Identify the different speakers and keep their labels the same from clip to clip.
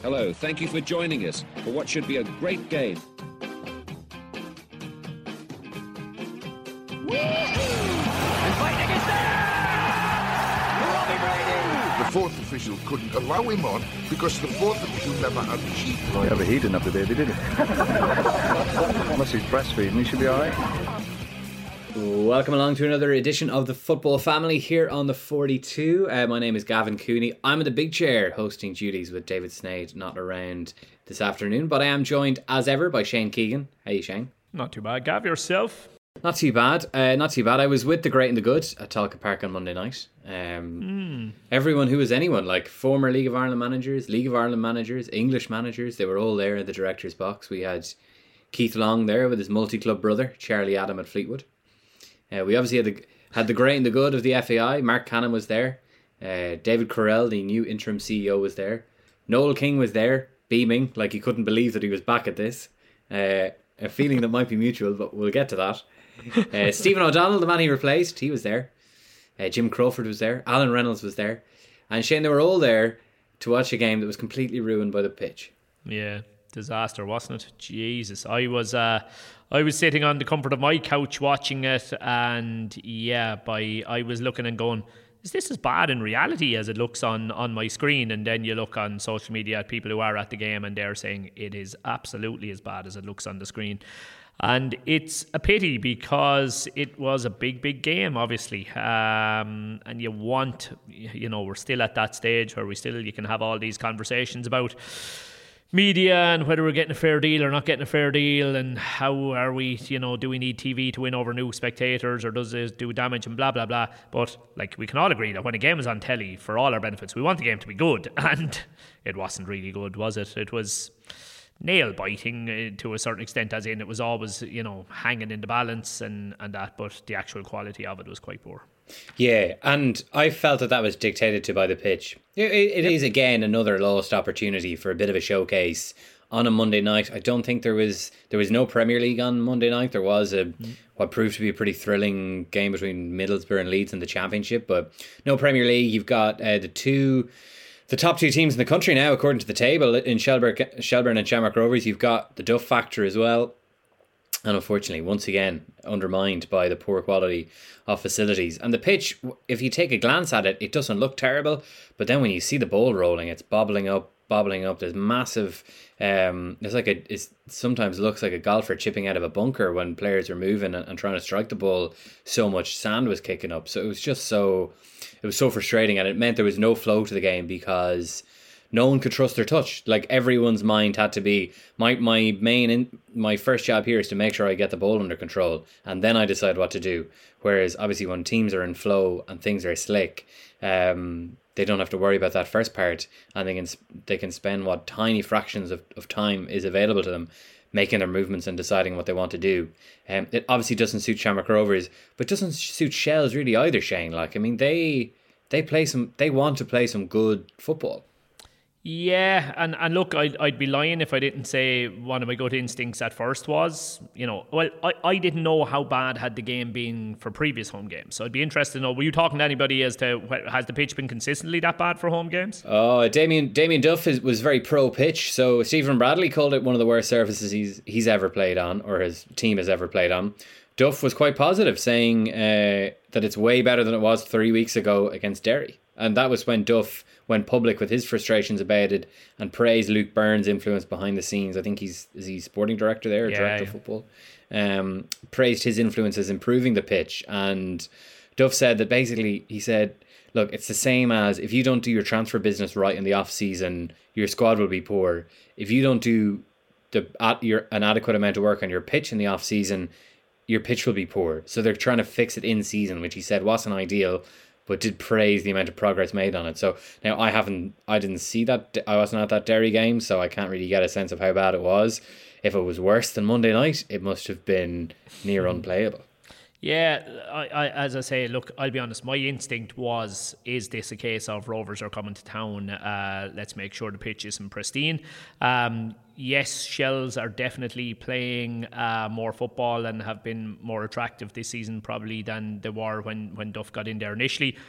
Speaker 1: Hello, thank you for joining us for what should be a great game.
Speaker 2: Inviting is there! Robbie Brady!
Speaker 3: The fourth official couldn't allow him on because the fourth official never had a sheep.
Speaker 4: Yeah, but he didn't have the baby, did he? Unless he's breastfeeding, he should be alright.
Speaker 5: Welcome along to another edition of the Football Family here on the 42. My name is Gavin Cooney. I'm in the big chair hosting duties with David Sneyd not around this afternoon, but I am joined as ever by Shane Keegan. Hey Shane.
Speaker 6: Not too bad, Gav. Yourself?
Speaker 5: Not too bad. Not too bad. I was with the great and the good at Talca Park on Monday night. Everyone who was anyone, like former League of Ireland managers, English managers, they were all there in the director's box. We had Keith Long there with his multi-club brother, Charlie Adam at Fleetwood. We obviously had the great and the good of the FAI. Mark Cannon was there. David Correll, the new interim CEO, was there. Noel King was there, beaming like he couldn't believe that he was back at this. A feeling that might be mutual, but we'll get to that. Stephen O'Donnell, the man he replaced, he was there. Jim Crawford was there. Alan Reynolds was there. And Shane, they were all there to watch a game that was completely ruined by the pitch.
Speaker 6: Yeah, disaster, wasn't it? Jesus, I was sitting on the comfort of my couch watching it, and I was looking and going, is this as bad in reality as it looks on my screen? And then you look on social media at people who are at the game and they're saying it is absolutely as bad as it looks on the screen. And it's a pity because it was a big game, obviously. And you want, we're still at that stage where you can have all these conversations about media and whether we're getting a fair deal or not getting a fair deal, and how are we, do we need TV to win over new spectators, or does it do damage, and blah blah blah. But we can all agree that when a game is on telly, for all our benefits, we want the game to be good, and it wasn't really good, was it? It was nail biting to a certain extent, as in it was always hanging in the balance and that, but the actual quality of it was quite poor.
Speaker 5: Yeah, and I felt that was dictated to by the pitch. It is, again, another lost opportunity for a bit of a showcase on a Monday night. I don't think there was no Premier League on Monday night. There was what proved to be a pretty thrilling game between Middlesbrough and Leeds in the Championship, but no Premier League. You've got the top two teams in the country now, according to the table, in Shelbourne and Shamrock Rovers. You've got the Duff factor as well. And unfortunately, once again, undermined by the poor quality of facilities. And the pitch, if you take a glance at it, it doesn't look terrible. But then when you see the ball rolling, it's bobbling up. There's massive... it sometimes looks like a golfer chipping out of a bunker when players are moving and trying to strike the ball. So much sand was kicking up. So it was just so... It was so frustrating, and it meant there was no flow to the game because no one could trust their touch. Like, everyone's mind had to be, my first job here is to make sure I get the ball under control, and then I decide what to do. Whereas obviously when teams are in flow and things are slick, they don't have to worry about that first part, and they can spend what tiny fractions of time is available to them making their movements and deciding what they want to do. It obviously doesn't suit Shamrock Rovers, but doesn't suit Shells really either, Shane. They want to play some good football.
Speaker 6: Yeah, and look, I'd be lying if I didn't say one of my gut instincts at first was, I didn't know how bad had the game been for previous home games. So I'd be interested to know, were you talking to anybody as to, has the pitch been consistently that bad for home games?
Speaker 5: Oh, Damien Duff was very pro-pitch. So Stephen Bradley called it one of the worst surfaces he's ever played on, or his team has ever played on. Duff was quite positive, saying that it's way better than it was 3 weeks ago against Derry. And that was when Duff went public with his frustrations about it and praised Luke Burns' influence behind the scenes. I think is he sporting director there, or director of football? Praised his influence as improving the pitch. And Duff said that basically, he said, look, it's the same as if you don't do your transfer business right in the off season, your squad will be poor. If you don't do an adequate amount of work on your pitch in the off season, your pitch will be poor. So they're trying to fix it in season, which he said wasn't ideal, but did praise the amount of progress made on it. So now I didn't see that. I wasn't at that Derry game, so I can't really get a sense of how bad it was. If it was worse than Monday night, it must have been near unplayable.
Speaker 6: Yeah, I as I say, look, I'll be honest, my instinct was, is this a case of Rovers are coming to town, let's make sure the pitch isn't pristine. Yes, Shells are definitely playing more football and have been more attractive this season probably than they were when Duff got in there initially.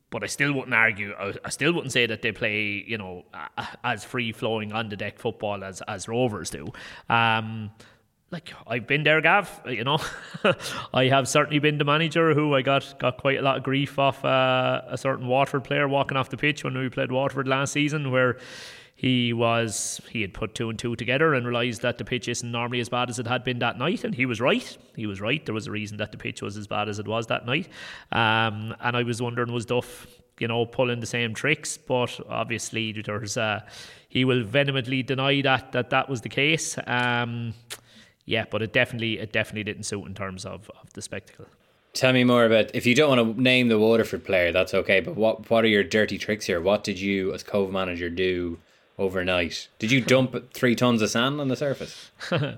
Speaker 6: But I still wouldn't argue. I still wouldn't say that they play, as free flowing on the deck football as Rovers do. Like, I've been there, Gav. I have certainly been the manager who I got quite a lot of grief off a certain Waterford player walking off the pitch when we played Waterford last season, where he had put 2 and 2 together and realised that the pitch isn't normally as bad as it had been that night, and he was right. There was a reason that the pitch was as bad as it was that night, and I was wondering, was Duff pulling the same tricks? But obviously he will vehemently deny that was the case. But it definitely didn't suit in terms of the spectacle.
Speaker 5: Tell me more about, if you don't want to name the Waterford player, that's okay, but what are your dirty tricks here? What did you as Cove manager do overnight? Did you dump 3 tons of sand on the surface?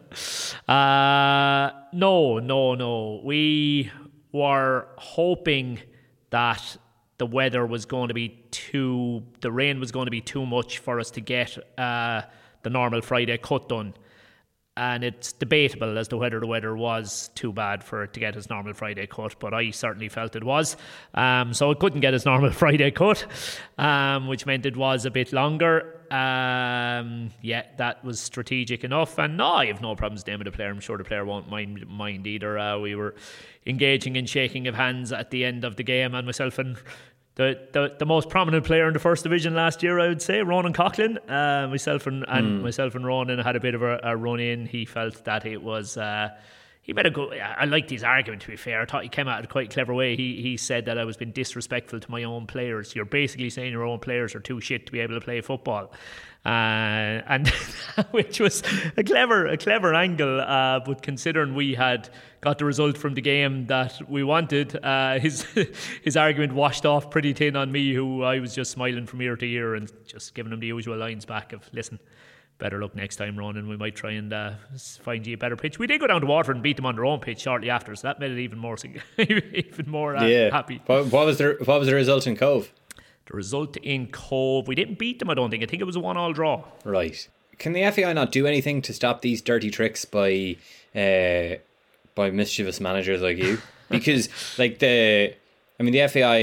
Speaker 6: No. We were hoping that the weather was going to be the rain was going to be too much for us to get the normal Friday cut done. And it's debatable as to whether the weather was too bad for it to get his normal Friday cut, but I certainly felt it was. So it couldn't get his normal Friday cut, which meant it was a bit longer. That was strategic enough. And no, I have no problems naming the player. I'm sure the player won't mind either. We were engaging in shaking of hands at the end of the game, and myself and the most prominent player in the first division last year, I would say, Ronan Coughlin. Myself and Ronan had a bit of a run in. He felt that it was. He made a good. I liked his argument, to be fair. I thought he came out in a quite clever way. He said that I was being disrespectful to my own players. You're basically saying your own players are too shit to be able to play football. And which was a clever angle, but considering we had got the result from the game that we wanted, his argument washed off pretty thin on me, who I was just smiling from ear to ear and just giving him the usual lines back of, listen, better luck next time, Ronan. We might try and find you a better pitch. We did go down to Waterford and beat them on their own pitch shortly after, so that made it even more happy.
Speaker 5: What was the result in Cove?
Speaker 6: The result in Cove, we didn't beat them, I don't think. I think it was a 1-1 draw.
Speaker 5: Right. Can the FAI not do anything to stop these dirty tricks by mischievous managers like you? Because the FAI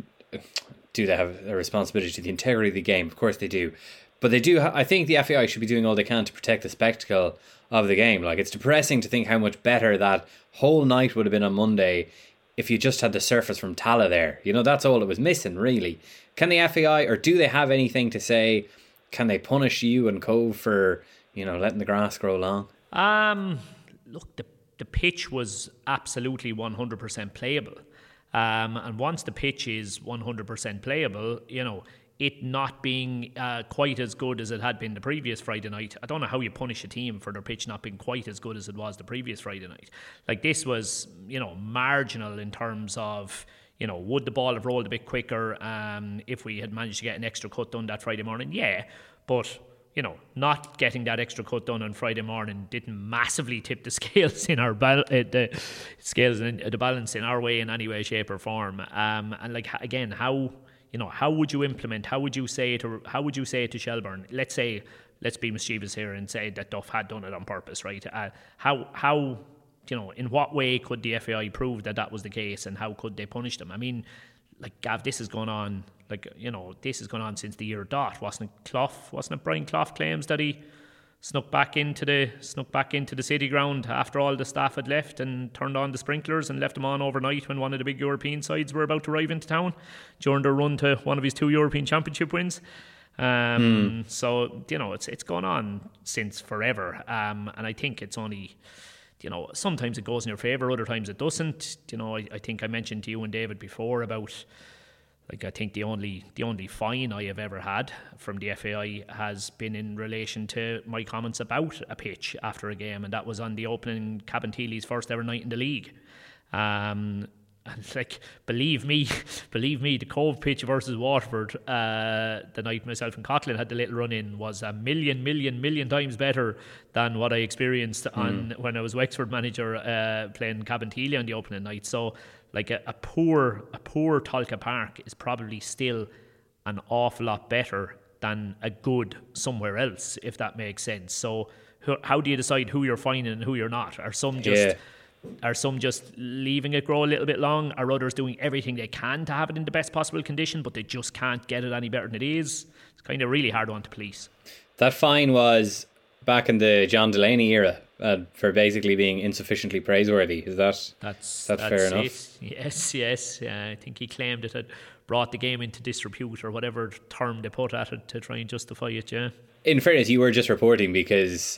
Speaker 5: do they have a responsibility to the integrity of the game? Of course they do. But they do. I think the FAI should be doing all they can to protect the spectacle of the game. Like, it's depressing to think how much better that whole night would have been on Monday if you just had the surface from Tala there. That's all it was missing, really. Can the FAI, or do they have anything to say? Can they punish you and Cove for, letting the grass grow long?
Speaker 6: Look, the pitch was absolutely 100% playable. And once the pitch is 100% playable, it not being quite as good as it had been the previous Friday night, I don't know how you punish a team for their pitch not being quite as good as it was the previous Friday night. Like, this was, marginal in terms of, would the ball have rolled a bit quicker if we had managed to get an extra cut done that Friday morning? Yeah, but not getting that extra cut done on Friday morning didn't massively tip the scales in our the balance in our way in any way, shape, or form. And like, again, how would you implement? How would you say it to Shelbourne? Let's be mischievous here and say that Duff had done it on purpose, right? How in what way could the FAI prove that was the case, and how could they punish them? I mean, like, Gav, this has gone on. This has gone on since the year dot. Wasn't it Brian Clough claims that he snuck back into the city ground after all the staff had left and turned on the sprinklers and left them on overnight when one of the big European sides were about to arrive into town during their run to one of his 2 European Championship wins. So it's gone on since forever, and I think it's only, sometimes it goes in your favour, other times it doesn't. I think I mentioned to you and David before about, like, I think the only fine I have ever had from the FAI has been in relation to my comments about a pitch after a game, and that was on the opening Cabinteely's first ever night in the league. And like, believe me, the Cove pitch versus Waterford, the night myself and Coughlin had the little run in, was a million times better than what I experienced when I was Wexford manager playing Cabinteely on the opening night. So, like, a poor Tolka Park is probably still an awful lot better than a good somewhere else, if that makes sense. So how do you decide who you're fining and who you're not? Are some just Are some just leaving it grow a little bit long? Are others doing everything they can to have it in the best possible condition, but they just can't get it any better than it is? It's kind of really hard one to police.
Speaker 5: That fine was back in the John Delaney era for basically being insufficiently praiseworthy. Is that's fair enough?
Speaker 6: Yes. I think he claimed it had brought the game into disrepute or whatever term they put at it to try and justify it, yeah.
Speaker 5: In fairness, you were just reporting because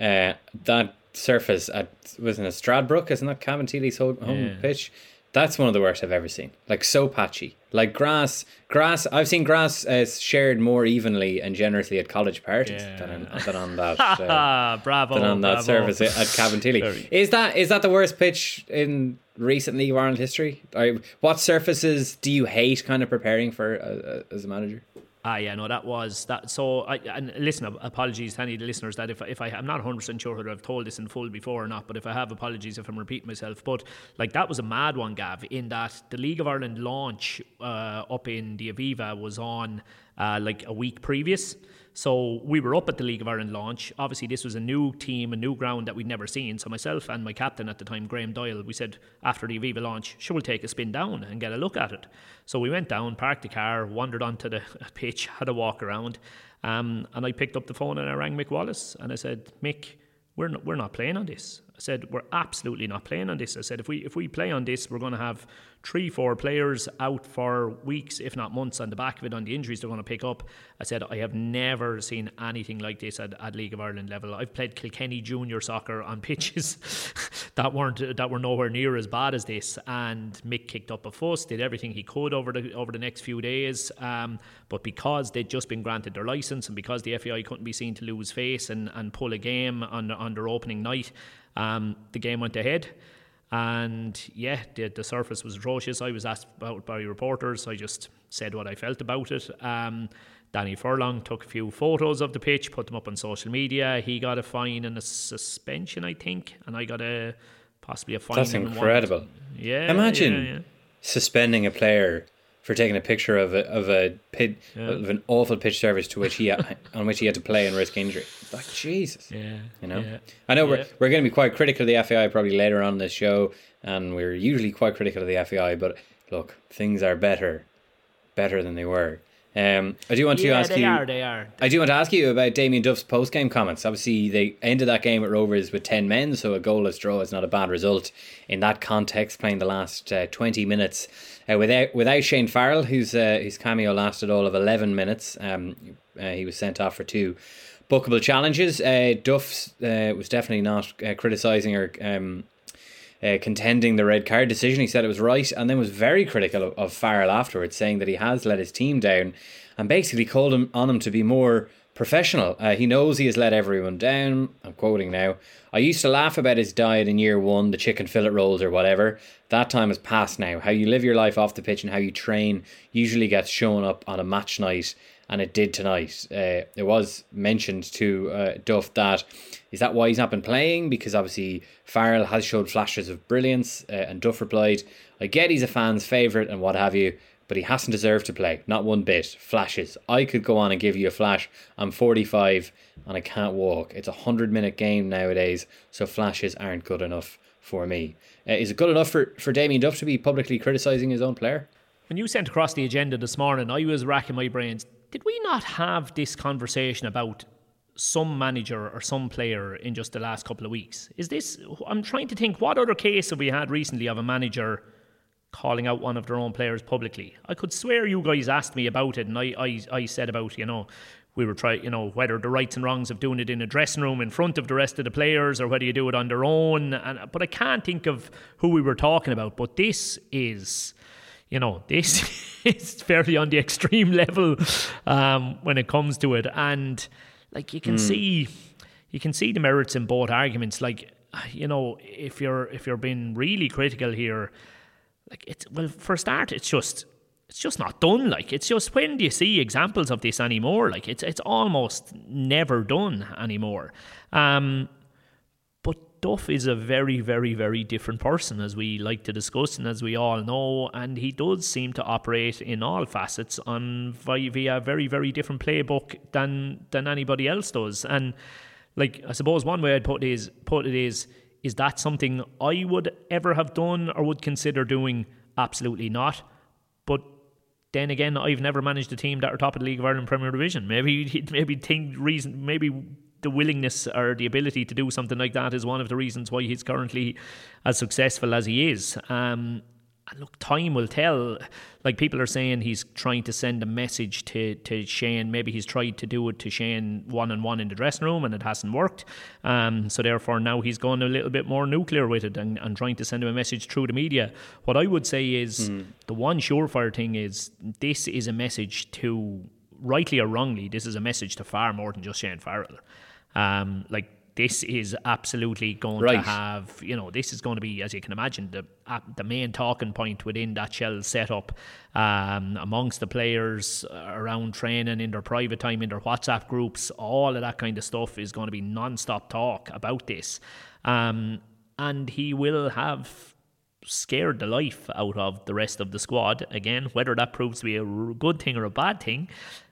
Speaker 5: that surface wasn't it Stradbrook, isn't that Cavan Teely's home pitch? That's one of the worst I've ever seen. Like, so patchy. Like grass. I've seen grass shared more evenly and generously at college parties than on that.
Speaker 6: Bravo!
Speaker 5: Than on that surface at Cavan Teely. Is that the worst pitch in recent League of Ireland history? What surfaces do you hate kind of preparing for as a manager?
Speaker 6: That was that. So, and listen, apologies to any of the listeners that if I'm not 100% sure whether I've told this in full before or not, but if I have, apologies if I'm repeating myself. But like, that was a mad one, Gav, in that the League of Ireland launch up in the Aviva was on like a week previous. So we were up at the League of Ireland launch. Obviously, this was a new team, a new ground that we'd never seen. So myself and my captain at the time, Graham Doyle, we said after the Aviva launch, sure, we'll take a spin down and get a look at it. So we went down, parked the car, wandered onto the pitch, had a walk around, and I picked up the phone and I rang Mick Wallace and I said, Mick, we're not playing on this. I said, we're absolutely not playing on this. I said, if we play on this, we're going to have 3-4 players out for weeks, if not months, on the back of it, on the injuries they're going to pick up. I said, I have never seen anything like this at League of Ireland level. I've played Kilkenny junior soccer on pitches that were nowhere near as bad as this. And Mick kicked up a fuss, did everything he could over the next few days. But because they'd just been granted their licence and because the FAI couldn't be seen to lose face and pull a game on their opening night, the game went ahead. And the surface was atrocious. I was asked about by reporters. I just said what I felt about it. Danny Furlong took a few photos of the pitch, put them up on social media. He got a fine and a suspension, I think, and I got possibly a fine.
Speaker 5: That's incredible. Imagine suspending a player for taking a picture of an awful pitch surface on which he had to play and risk injury. Like, Jesus. I know we're going to be quite critical of the FAI probably later on in this show, and we're usually quite critical of the FAI, but look, things are better than they were. I do want to ask you.
Speaker 6: They are.
Speaker 5: I do want to ask you about Damien Duff's post-game comments. Obviously, they ended that game at Rovers with 10 men, so a goalless draw is not a bad result in that context. Playing the last 20 minutes without Shane Farrell, whose cameo lasted all of 11 minutes. He was sent off for 2 bookable challenges. Duff was definitely not criticising or contending the red card decision. He said it was right, and then was very critical of Farrell afterwards, saying that he has let his team down and basically called on him to be more professional. He knows he has let everyone down. I'm quoting now. I used to laugh about his diet in year 1, the chicken fillet rolls or whatever. That time has passed now. How you live your life off the pitch and how you train usually gets shown up on a match night, and it did tonight. It was mentioned to Duff that is that why he's not been playing, because obviously Farrell has showed flashes of brilliance, and Duff replied, I get he's a fan's favourite and what have you, but he hasn't deserved to play, not one bit. Flashes. I could go on and give you a flash. I'm 45 and I can't walk. It's a 100-minute game nowadays, so flashes aren't good enough for me. Is it good enough for Damien Duff to be publicly criticising his own player?
Speaker 6: When you sent across the agenda this morning, I was racking my brains. Did we not have this conversation about some manager or some player in just the last couple of weeks? I'm trying to think, what other case have we had recently of a manager calling out one of their own players publicly? I could swear you guys asked me about it, and I said about, we were trying, whether the rights and wrongs of doing it in a dressing room in front of the rest of the players or whether you do it on their own. But I can't think of who we were talking about. But this is, this is fairly on the extreme level when it comes to it. And like you can see the merits in both arguments. Like, if you're being really critical here, like for a start, it's just not done. Like, it's just, when do you see examples of this anymore? Like, it's almost never done anymore. But Duff is a very, very, very different person, as we like to discuss and as we all know, and he does seem to operate in all facets via a very, very different playbook than anybody else does. And like, I suppose one way I'd put it is Is that something I would ever have done or would consider doing? Absolutely not. But then again, I've never managed a team that are top of the League of Ireland Premier Division. Maybe the willingness or the ability to do something like that is one of the reasons why he's currently as successful as he is. And look, time will tell. Like, people are saying he's trying to send a message to Shane. Maybe he's tried to do it to Shane one-on-one in the dressing room and it hasn't worked. So therefore now he's gone a little bit more nuclear with it and trying to send him a message through the media. What I would say is the one surefire thing is this is a message to, rightly or wrongly, this is a message to far more than just Shane Farrell. This is absolutely going to have, this is going to be, as you can imagine, the main talking point within that Shell setup, amongst the players, around training, in their private time, in their WhatsApp groups. All of that kind of stuff is going to be non-stop talk about this. And he will have scared the life out of the rest of the squad. Again, whether that proves to be a good thing or a bad thing,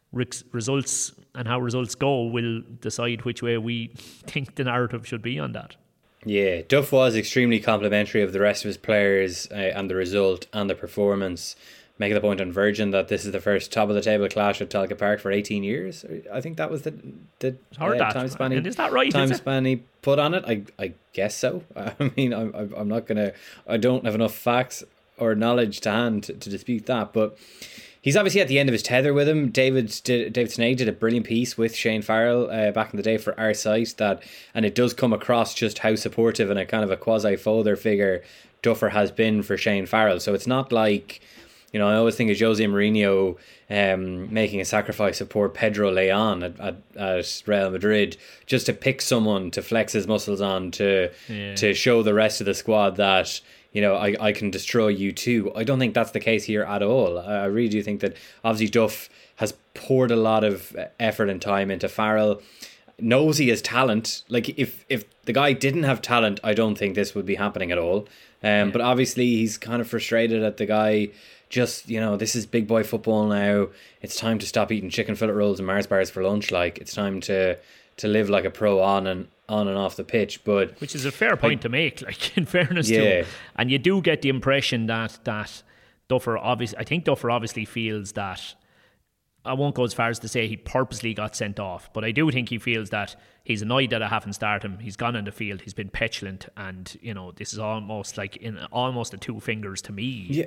Speaker 6: results and how results go will decide which way we think the narrative should be on that.
Speaker 5: Yeah, Duff was extremely complimentary of the rest of his players and the result and the performance, making the point on Virgin that this is the first top of the table clash at Talca Park for 18 years. I think that was the time span.
Speaker 6: And is that right?
Speaker 5: Time span he put on it. I guess so. I mean, I'm not gonna. I don't have enough facts or knowledge to hand to dispute that, but he's obviously at the end of his tether with him. David Snade did a brilliant piece with Shane Farrell back in the day for our site, and it does come across just how supportive and a kind of a quasi-father figure Duffer has been for Shane Farrell. So it's not like, I always think of Jose Mourinho making a sacrifice of poor Pedro Leon at Real Madrid just to pick someone to flex his muscles on to show the rest of the squad that, I can destroy you too. I don't think that's the case here at all. I really do think that obviously Duff has poured a lot of effort and time into Farrell. Knows he has talent. Like, if the guy didn't have talent, I don't think this would be happening at all. But obviously he's kind of frustrated at the guy. Just, this is big boy football now. It's time to stop eating chicken fillet rolls and Mars bars for lunch. Like, it's time to live like a pro on and off the pitch. But
Speaker 6: which is a fair point to make, like, in fairness to him. And you do get the impression that Duffer obviously feels that, I won't go as far as to say he purposely got sent off, but I do think he feels that he's annoyed that I haven't started him. He's gone on the field, he's been petulant, and this is almost like almost a two fingers to me.
Speaker 5: Yeah.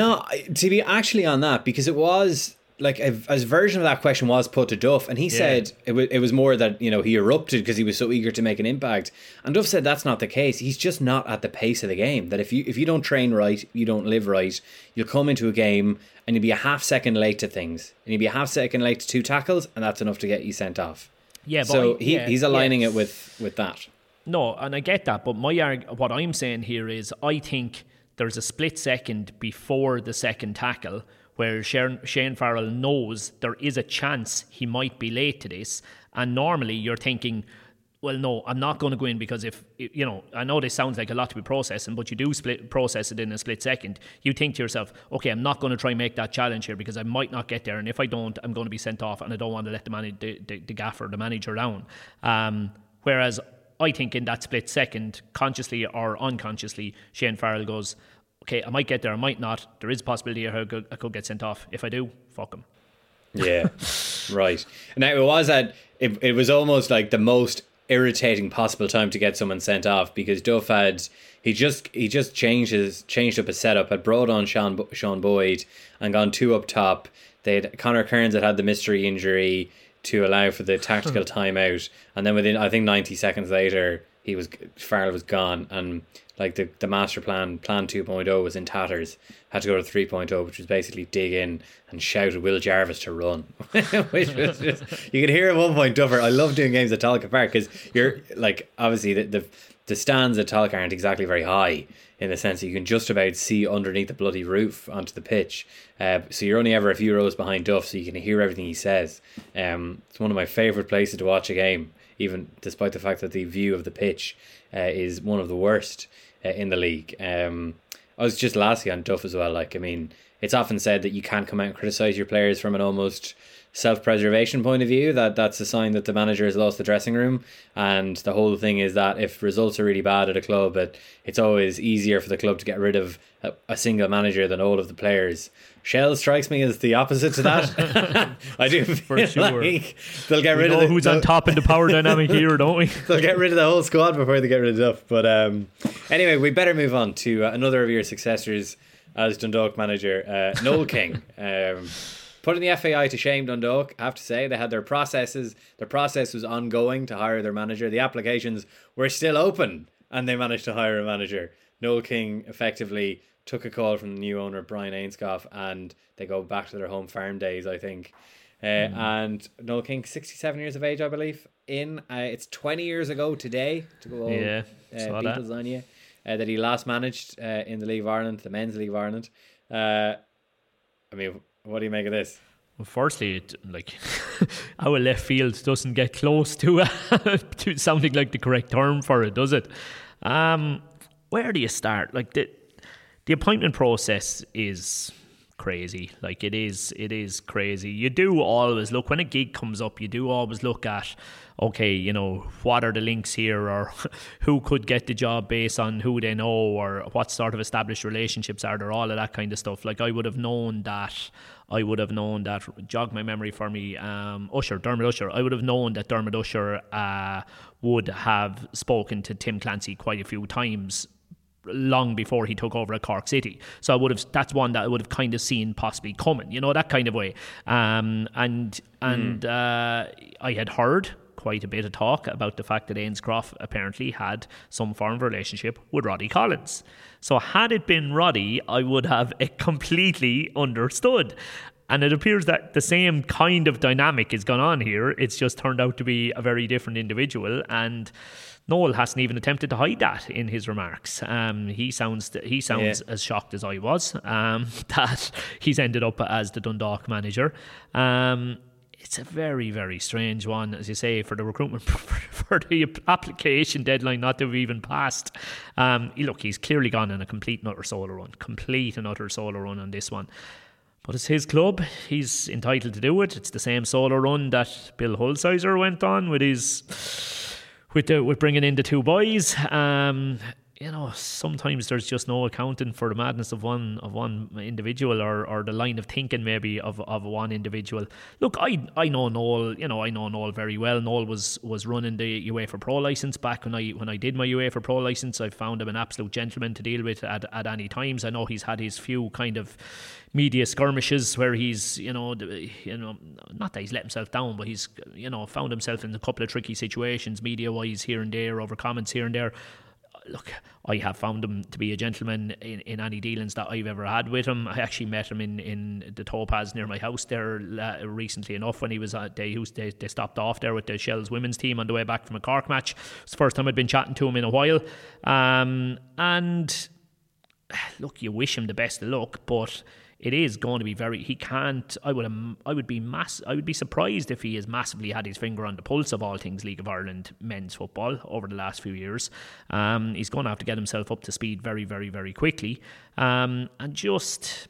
Speaker 5: To be actually on that, because it was like a version of that question was put to Duff, and he said it was more that he erupted because he was so eager to make an impact. And Duff said that's not the case. He's just not at the pace of the game. That if you don't train right, you don't live right. You'll come into a game and you'll be a half second late to things, and you'll be a half second late to 2 tackles, and that's enough to get you sent off. Yeah, but so he's aligning it with that.
Speaker 6: No, and I get that, but what I'm saying here is I think there's a split second before the second tackle where Shane Farrell knows there is a chance he might be late to this, and normally you're thinking, well, no, I'm not going to go in, because if I know this sounds like a lot to be processing, but you do process it in a split second. You think to yourself, okay, I'm not going to try and make that challenge here because I might not get there, and if I don't, I'm going to be sent off, and I don't want to let the gaffer, the manager down. Whereas I think in that split second, consciously or unconsciously, Shane Farrell goes, okay, I might get there, I might not. There is a possibility I could get sent off. If I do, fuck him.
Speaker 5: Yeah, right. Now it was almost like the most irritating possible time to get someone sent off, because Duff he just changed up his setup, had brought on Sean Boyd and gone 2 up top. Connor Kearns had the mystery injury to allow for the tactical timeout, and then within, I think, 90 seconds later, Farrell was gone, and like the master plan 2.0 was in tatters. Had to go to 3.0, which was basically dig in and shout at Will Jarvis to run. Which was just, you could hear at one point, Duffer, I love doing games at Talca Park, because you're like, obviously the stands at Talca aren't exactly very high, in the sense that you can just about see underneath the bloody roof onto the pitch. So you're only ever a few rows behind Duff, so you can hear everything he says. It's one of my favourite places to watch a game, even despite the fact that the view of the pitch is one of the worst in the league. I was just lastly on Duff as well. Like, I mean, it's often said that you can't come out and criticise your players from an almost self-preservation point of view, that's a sign that the manager has lost the dressing room. And the whole thing is that if results are really bad at a club, it's always easier for the club to get rid of a single manager than all of the players. Shell strikes me as the opposite to that. I do feel like they'll get rid of
Speaker 6: who's on top in the power dynamic here, don't we?
Speaker 5: They'll get rid of the whole squad before they get rid of Duff. But anyway, we better move on to another of your successors as Dundalk manager, Noel King. Putting the FAI to shame, Dundalk, I have to say. They had their processes. Their process was ongoing to hire their manager. The applications were still open, and they managed to hire a manager. Noel King effectively took a call from the new owner, Brian Ainscough, and they go back to their home farm days, I think. And Noel King, 67 years of age, I believe. It's 20 years ago today, to go all Beatles on you, that he last managed in the League of Ireland, the Men's League of Ireland. I mean, what do you make of this?
Speaker 6: Well, firstly, our left field doesn't get close to sounding like the correct term for it, does it? Where do you start? Like the appointment process is crazy. Like it is crazy. You do always look, when a gig comes up, you do always look at, okay, you know, what are the links here, or who could get the job based on who they know, or what sort of established relationships are there, all of that kind of stuff. Like I would have known that, jog my memory for me, Dermot Usher. I would have known that Dermot Usher would have spoken to Tim Clancy quite a few times long before he took over at Cork City. So that's one that I would have kind of seen possibly coming, you know, that kind of way. I had heard quite a bit of talk about the fact that Ainscough apparently had some form of relationship with Roddy Collins. So had it been Roddy, I would have completely understood. And it appears that the same kind of dynamic is gone on here. It's just turned out to be a very different individual, and Noel hasn't even attempted to hide that in his remarks. He sounds as shocked as I was that he's ended up as the Dundalk manager. It's a very, very strange one, as you say, for the recruitment, for the application deadline not to have even passed. He's clearly gone on a complete and utter solo run on this one. But it's his club. He's entitled to do it. It's the same solo run that Bill Hulsizer went on with bringing in the two boys. You know, sometimes there's just no accounting for the madness of one individual, or the line of thinking maybe of one individual. Look, I know Noel. You know, I know Noel very well. Noel was running the UEFA Pro license back when I did my UEFA Pro license. I found him an absolute gentleman to deal with at any times. I know he's had his few kind of media skirmishes where he's, not that he's let himself down, but he's, found himself in a couple of tricky situations media wise here and there, over comments here and there. Look, I have found him to be a gentleman in any dealings that I've ever had with him. I actually met him in the Topaz near my house there recently enough, when he was they stopped off there with the Shells women's team on the way back from a Cork match. It's the first time I'd been chatting to him in a while. And look, you wish him the best of luck, but it is going to be I would be surprised if he has massively had his finger on the pulse of all things League of Ireland men's football over the last few years. He's going to have to get himself up to speed very, very, very quickly. And just,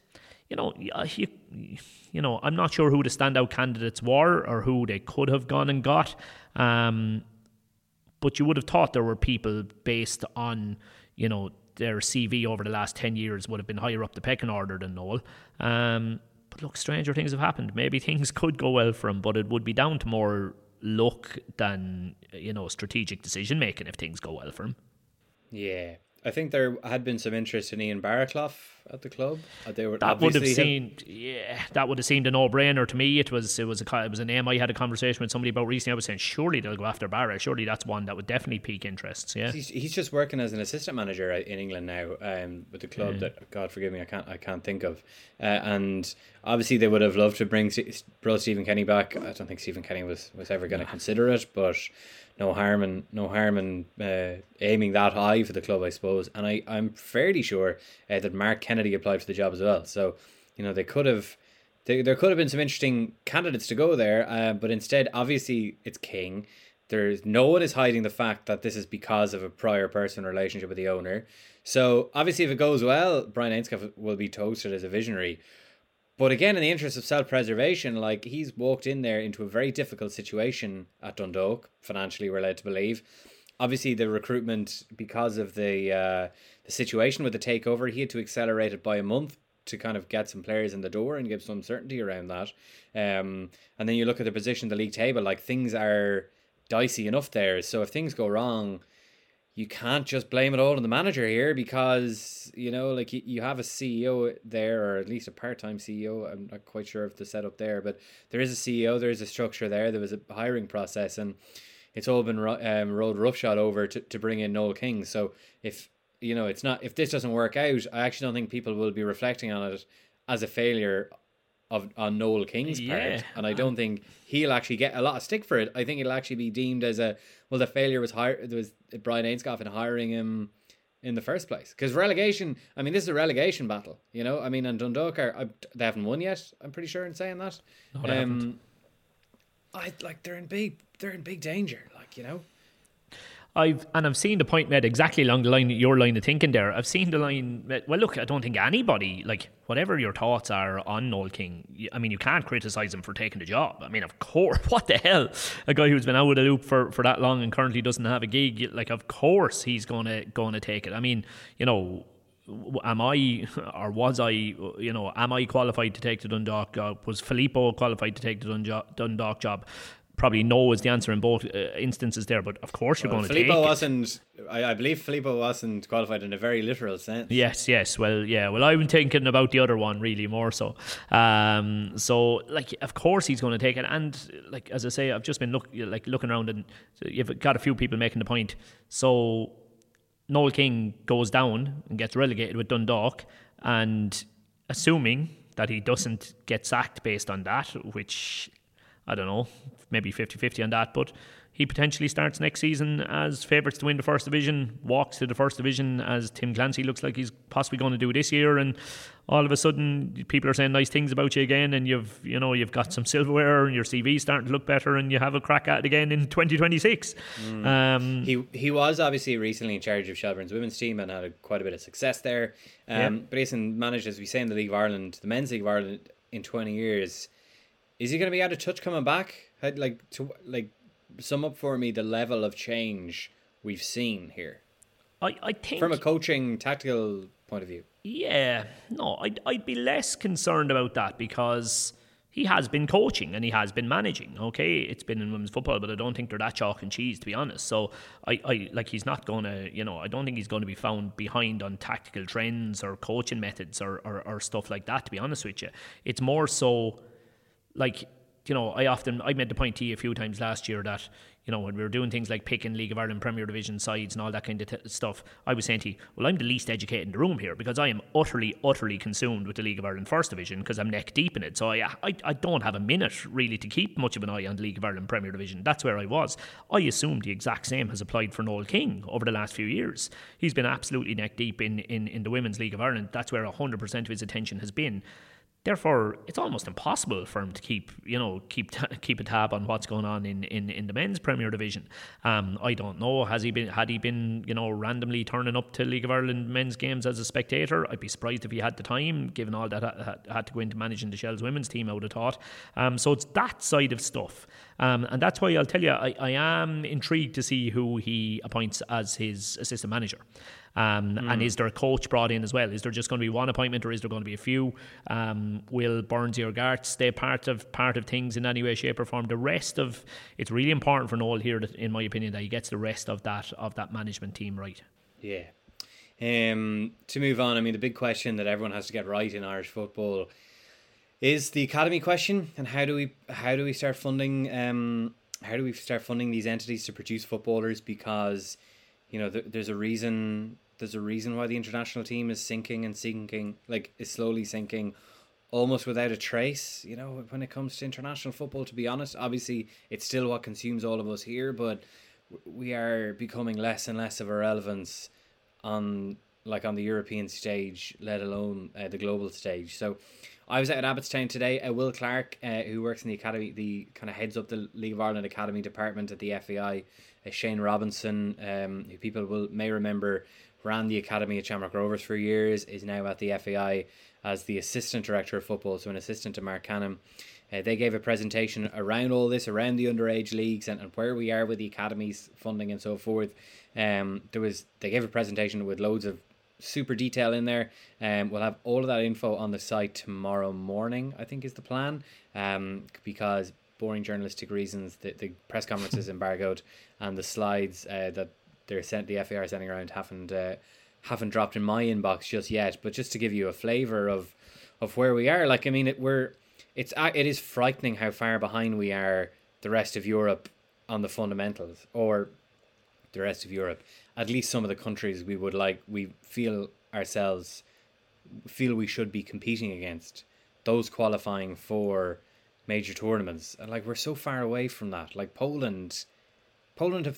Speaker 6: I'm not sure who the standout candidates were or who they could have gone and got. But you would have thought there were people based on, their CV over the last 10 years would have been higher up the pecking order than Noel. But look, stranger things have happened. Maybe things could go well for him, but it would be down to more luck than, strategic decision making if things go well for him. Yeah.
Speaker 5: I think there had been some interest in Ian Barraclough at the club.
Speaker 6: That would have seemed a no-brainer to me. It was a name I had a conversation with somebody about recently. I was saying, surely they'll go after Barra. Surely that's one that would definitely pique interests. Yeah,
Speaker 5: he's just working as an assistant manager in England now, with the club that, God forgive me, I can't think of. And obviously they would have loved to bring Stephen Kenny back. I don't think Stephen Kenny was ever going to consider it, but no harm in aiming that high for the club, I suppose. And I'm fairly sure that Mark Kennedy applied for the job as well. So, there could have been some interesting candidates to go there. But instead, obviously, it's King. No one is hiding the fact that this is because of a prior personal relationship with the owner. So, obviously, if it goes well, Brian Ainscough will be toasted as a visionary. But again, in the interest of self-preservation, like, he's walked in there into a very difficult situation at Dundalk, financially, we're led to believe. Obviously, the recruitment, because of the situation with the takeover, he had to accelerate it by a month to kind of get some players in the door and give some certainty around that. And then you look at the position in the league table, like, things are dicey enough there. So if things go wrong, you can't just blame it all on the manager here, because, you know, like, you have a CEO there, or at least a part-time CEO. I'm not quite sure of the setup there, but there is a CEO, there is a structure there. There was a hiring process, and it's all been rolled roughshod over to bring in Noel King. So if, you know, if this doesn't work out, I actually don't think people will be reflecting on it as a failure on Noel King's part, and I don't think he'll actually get a lot of stick for it. I think it'll actually be deemed as the failure was Brian Ainscough in hiring him in the first place. Because relegation, I mean, this is a relegation battle, you know. I mean, and Dundalk they haven't won yet, I'm pretty sure in saying that.
Speaker 6: No, they haven't.
Speaker 5: They're in big danger, like, you know.
Speaker 6: I've seen the point made exactly along the line, your line of thinking there. I've seen the line made, well, look, I don't think anybody, like, whatever your thoughts are on Noel King, I mean, you can't criticise him for taking the job. I mean, of course, what the hell? A guy who's been out of the loop for that long and currently doesn't have a gig, like, of course he's gonna take it. I mean, you know, am I qualified to take the Dundalk job? Was Filippo qualified to take the Dundalk job? Probably no is the answer in both instances there, but of course you're going to take it.
Speaker 5: I believe Filippo wasn't qualified in a very literal sense.
Speaker 6: Yes. Well, yeah. Well, I've been thinking about the other one really more so. So, like, of course he's going to take it. And, like, as I say, I've just been looking around, and you've got a few people making the point. So Noel King goes down and gets relegated with Dundalk, and assuming that he doesn't get sacked based on that, which, I don't know, maybe 50-50 on that, but he potentially starts next season as favourites to win the First Division, walks to the First Division, as Tim Clancy looks like he's possibly going to do this year, and all of a sudden people are saying nice things about you again, and you've got some silverware, and your CV starting to look better, and you have a crack at it again in 2026.
Speaker 5: He was obviously recently in charge of Shelbourne's women's team and had quite a bit of success there. But he's managed, as we say, in the League of Ireland, the Men's League of Ireland, in 20 years. Is he going to be out of touch coming back? Sum up for me the level of change we've seen here.
Speaker 6: I think,
Speaker 5: from a coaching, tactical point of view.
Speaker 6: Yeah, no, I'd be less concerned about that, because he has been coaching and he has been managing. Okay, it's been in women's football, but I don't think they're that chalk and cheese, to be honest. So he's not going to, you know, I don't think he's going to be found behind on tactical trends or coaching methods or stuff like that, to be honest with you. It's more so, like, you know, I made the point to you a few times last year that, you know, when we were doing things like picking League of Ireland Premier Division sides and all that kind of stuff, I was saying to you, well, I'm the least educated in the room here, because I am utterly consumed with the League of Ireland First Division, because I'm neck deep in it. So I don't have a minute really to keep much of an eye on the League of Ireland Premier Division. That's where I was. I assume the exact same has applied for Noel King over the last few years. He's been absolutely neck deep in the Women's League of Ireland. That's where 100% of his attention has been. Therefore, it's almost impossible for him to keep a tab on what's going on in the men's Premier Division. I don't know. Had he been randomly turning up to League of Ireland men's games as a spectator? I'd be surprised if he had the time, given all that had to go into managing the Shells women's team, I would have thought. So it's that side of stuff. And that's why I'll tell you, I am intrigued to see who he appoints as his assistant manager. And is there a coach brought in as well? Is there just going to be one appointment, or is there going to be a few? Will Burnsy or Garth stay part of things in any way, shape or form? The rest of it's really important for Noel here, that, in my opinion, that he gets the rest of that management team right.
Speaker 5: Yeah. To move on, I mean, the big question that everyone has to get right in Irish football is the academy question, and how do we start funding these entities to produce footballers? Because, you know, there's a reason why the international team is is slowly sinking, almost without a trace, you know, when it comes to international football, to be honest. Obviously, it's still what consumes all of us here, but we are becoming less and less of a relevance on like on the European stage, let alone the global stage. So I was out at Abbottstown today. Will Clark, who works in the academy, the kind of heads up the League of Ireland Academy department at the FAI. Shane Robinson, who people may remember, ran the academy at Shamrock Rovers for years, is now at the FAI as the assistant director of football, so an assistant to Mark Canham. They gave a presentation around all this, around the underage leagues and where we are with the academies funding and so forth. They gave a presentation with loads of super detail in there. We'll have all of that info on the site tomorrow morning, I think is the plan, because boring journalistic reasons the press conference is embargoed and the slides that the FAI are sending around haven't dropped in my inbox just yet. But just to give you a flavour of where we are, like, I mean, it is frightening how far behind we are the rest of Europe on the fundamentals, or the rest of Europe, at least some of the countries we feel we should be competing against, those qualifying for major tournaments, and like we're so far away from that. Like Poland have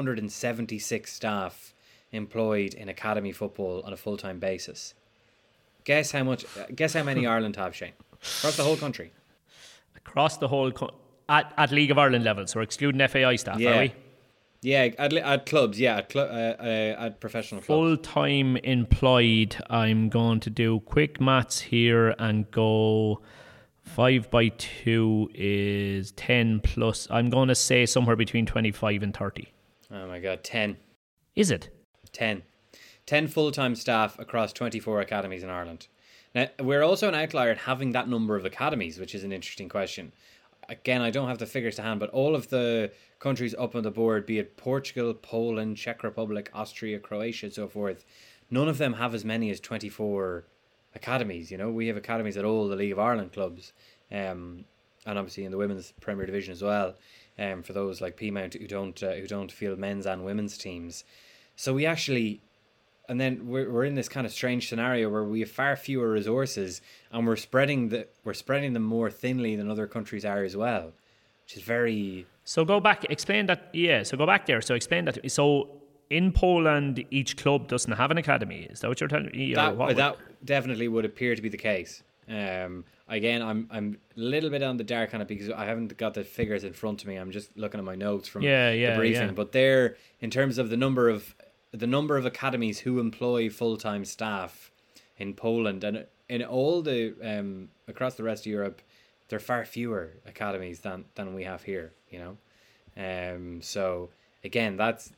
Speaker 5: 376 staff employed in academy football on a full-time basis. Guess how many Ireland have, Shane? Across the whole country.
Speaker 6: Across the whole at League of Ireland level, so we're excluding FAI staff, are we?
Speaker 5: Yeah, at clubs, at professional clubs.
Speaker 6: Full-time employed, I'm going to do quick maths here and go 5 by 2 is 10 plus. I'm going to say somewhere between 25 and 30.
Speaker 5: Oh my God, 10.
Speaker 6: Is it?
Speaker 5: 10. 10 full-time staff across 24 academies in Ireland. Now, we're also an outlier in having that number of academies, which is an interesting question. Again, I don't have the figures to hand, but all of the countries up on the board, be it Portugal, Poland, Czech Republic, Austria, Croatia, and so forth, none of them have as many as 24 academies. You know, we have academies at all the League of Ireland clubs, and obviously in the women's Premier Division as well. For those like Peamount who don't field men's and women's teams, so we actually. And then we're in this kind of strange scenario where we have far fewer resources, and we're spreading them more thinly than other countries are as well, which is very.
Speaker 6: So go back, explain that. Yeah, so go back there. So explain that. So in Poland, each club doesn't have an academy. Is that what you're telling me?
Speaker 5: That definitely would appear to be the case. Again, I'm a little bit on the dark on it because I haven't got the figures in front of me. I'm just looking at my notes from the briefing. Yeah. But there, in terms of the number of academies who employ full-time staff in Poland and in all the across the rest of Europe, there are far fewer academies than we have here, you know. So again, that's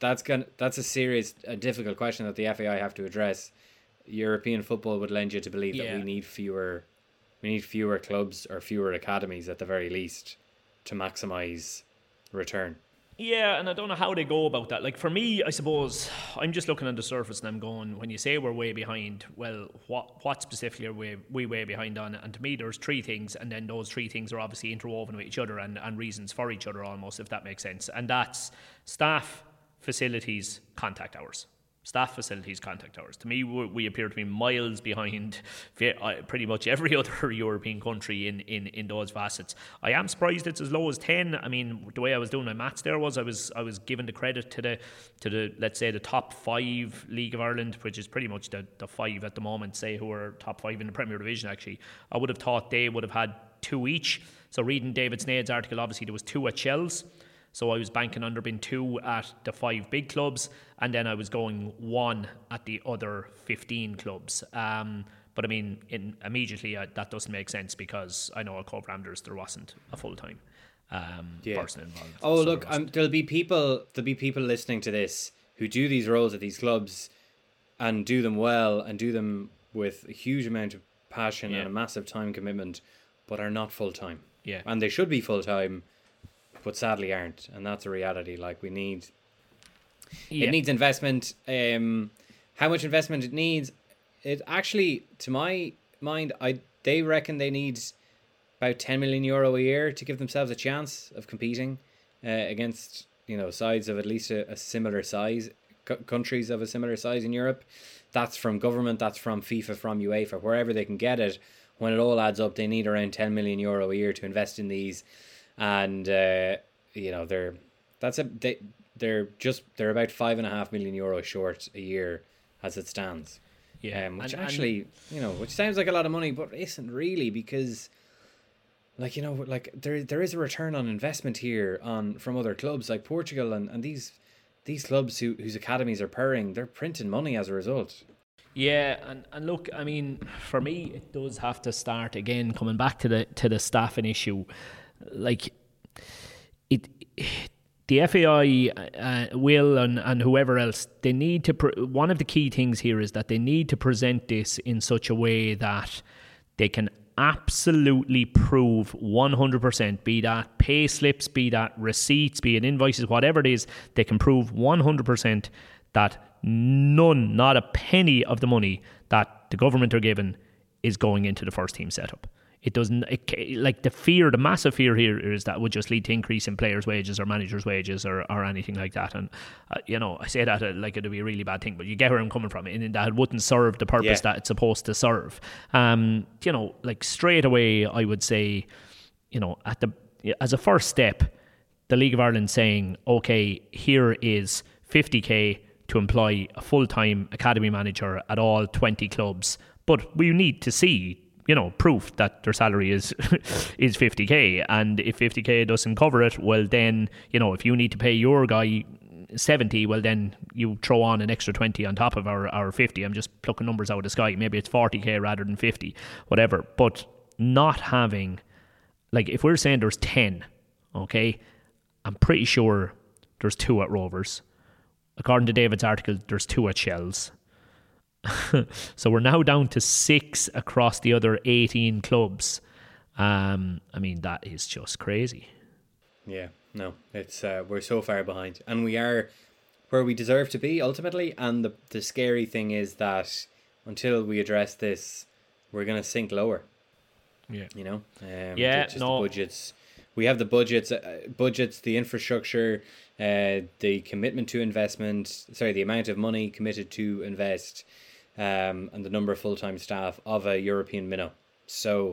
Speaker 5: a difficult question that the FAI have to address. European football would lend you to believe that we need fewer clubs or fewer academies at the very least to maximize return.
Speaker 6: Yeah, and I don't know how they go about that. Like, for me, I suppose, I'm just looking on the surface and I'm going, when you say we're way behind, well, what specifically are we way behind on? And to me, there's three things, and then those three things are obviously interwoven with each other and reasons for each other almost, if that makes sense. And that's staff, facilities, contact hours. Staff, facilities, contact hours. To me, we appear to be miles behind pretty much every other European country in those facets. I am surprised it's as low as 10. I mean, the way I was doing my maths there was I was giving the credit to the let's say the top 5 League of Ireland, which is pretty much the 5 at the moment, say, who are top 5 in the Premier Division. Actually, I would have thought they would have had 2 each. So reading David Sneyd's article, obviously there was 2 at Shells. So I was banking on there being 2 at the 5 big clubs, and then I was going 1 at the other 15 clubs. But I mean, immediately that doesn't make sense because I know at Cove Ramblers there wasn't a full-time person involved.
Speaker 5: Oh, so look, there'll be people listening to this who do these roles at these clubs and do them well and do them with a huge amount of passion and a massive time commitment, but are not full-time.
Speaker 6: Yeah,
Speaker 5: and they should be full-time, but sadly aren't, and that's a reality. Like, it needs investment. How much investment it needs, it actually, to my mind, they reckon they need about €10 million a year to give themselves a chance of competing against, you know, sides of at least a similar size, countries of a similar size in Europe. That's from government, that's from FIFA, from UEFA, wherever they can get it. When it all adds up, they need around €10 million a year to invest in these. And you know, they're about €5.5 million short a year as it stands.
Speaker 6: Yeah,
Speaker 5: which actually, which sounds like a lot of money, but isn't really, because, like, there is a return on investment here from other clubs like Portugal and these clubs whose academies are purring. They're printing money as a result.
Speaker 6: Yeah, and look, I mean, for me, it does have to start again, coming back to the staffing issue. Like, the FAI will and whoever else, they need to. One of the key things here is that they need to present this in such a way that they can absolutely prove 100%, be that pay slips, be that receipts, be it invoices, whatever it is, they can prove 100% that not a penny of the money that the government are given is going into the first team setup. It doesn't, like, the massive fear here is that would just lead to increase in players' wages or managers' wages or anything like that. And, I say that like it'd be a really bad thing, but you get where I'm coming from, and that it wouldn't serve the purpose that it's supposed to serve. Like, straight away, I would say, as a first step, the League of Ireland saying, okay, here is 50k to employ a full-time academy manager at all 20 clubs, but we need to see proof that their salary is 50k, and if 50k doesn't cover it, well then, if you need to pay your guy 70, well then you throw on an extra 20 on top of our 50. I'm just plucking numbers out of the sky. Maybe it's 40k rather than 50, whatever. But not having, like, if we're saying there's 10, okay, I'm pretty sure there's 2 at Rovers. According to David's article, there's 2 at Shells. So we're now down to 6 across the other 18 clubs. I mean, that is just crazy.
Speaker 5: Yeah, no, it's we're so far behind, and we are where we deserve to be ultimately. And the scary thing is that until we address this, we're going to sink lower. Yeah, the budgets. We have the budgets, the infrastructure, the commitment to investment. The amount of money committed to invest. And the number of full-time staff of a European minnow. So,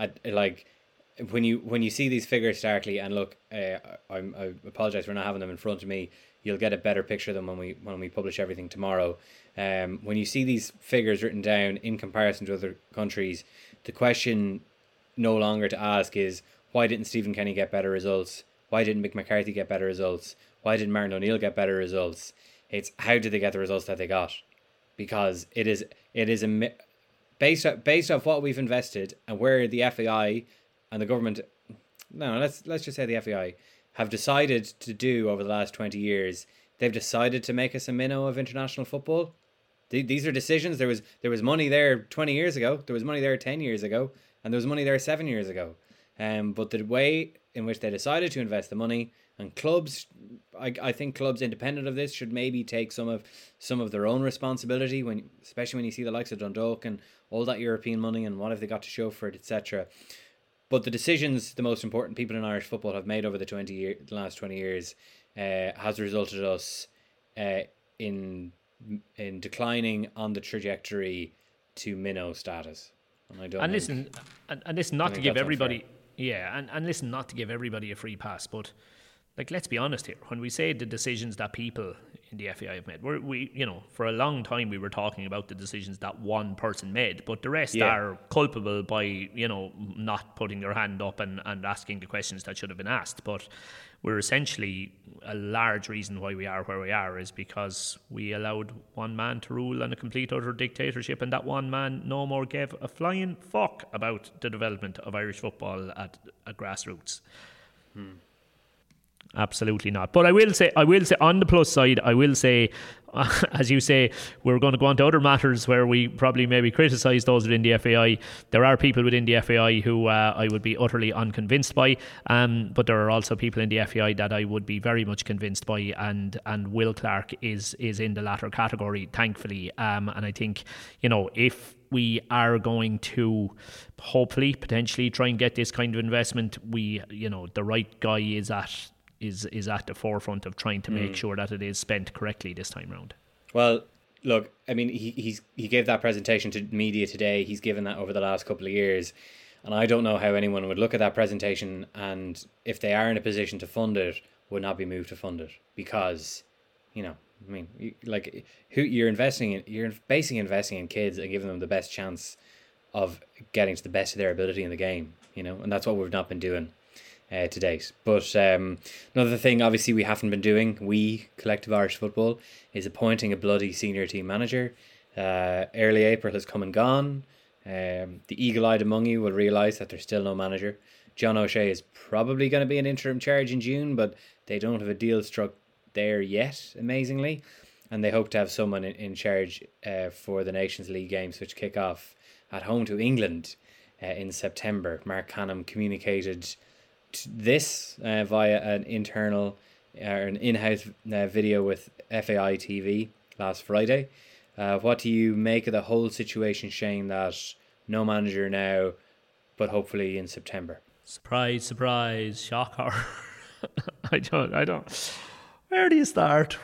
Speaker 5: when you see these figures starkly, and look, I apologise for not having them in front of me. You'll get a better picture of them when we publish everything tomorrow. When you see these figures written down in comparison to other countries, the question no longer to ask is, why didn't Stephen Kenny get better results? Why didn't Mick McCarthy get better results? Why didn't Martin O'Neill get better results? It's how did they get the results that they got? Because it is based off what we've invested and where the FAI and the government, let's just say the FAI have decided to do over the last 20 years. They've decided to make us a minnow of international football. These are decisions. There was money there 20 years ago. There was money there 10 years ago, and there was money there 7 years ago. But the way in which they decided to invest the money, and clubs, I think clubs independent of this should maybe take some of their own responsibility, especially when you see the likes of Dundalk and all that European money and what have they got to show for it, etc. But the decisions the most important people in Irish football have made over the last 20 years has resulted us in declining on the trajectory to minnow status. And listen,
Speaker 6: not to give everybody, not to give everybody a free pass, but, like, let's be honest here. When we say the decisions that people in the FAI have made, we for a long time we were talking about the decisions that one person made, but the rest are culpable by, not putting their hand up and asking the questions that should have been asked. But we're essentially, a large reason why we are where we are is because we allowed one man to rule on a complete utter dictatorship, and that one man no more gave a flying fuck about the development of Irish football at grassroots. Absolutely not. But I will say on the plus side, as you say, we're going to go on to other matters where we probably maybe criticise those within the FAI. There are people within the FAI who I would be utterly unconvinced by, but there are also people in the FAI that I would be very much convinced by, and Will Clark is in the latter category, thankfully. And I think, if we are going to hopefully potentially try and get this kind of investment, the right guy is at the forefront of trying to make sure that it is spent correctly this time round.
Speaker 5: Well, look, I mean, he gave that presentation to media today. He's given that over the last couple of years, and I don't know how anyone would look at that presentation and, if they are in a position to fund it, would not be moved to fund it, because I mean, you're basically investing in kids and giving them the best chance of getting to the best of their ability in the game, and that's what we've not been doing to date. But another thing, obviously, we haven't been doing, we, Collective Irish Football, is appointing a bloody senior team manager. Early April has come and gone. The eagle-eyed among you will realise that there's still no manager. John O'Shea is probably going to be an interim charge in June, but they don't have a deal struck there yet, amazingly. And they hope to have someone in charge for the Nations League games, which kick off at home to England in September. Mark Canham communicated this via an in-house video with FAI TV last Friday. What do you make of the whole situation, Shane, that no manager now, but hopefully in September?
Speaker 6: Surprise, shocker. I don't. Where do you start?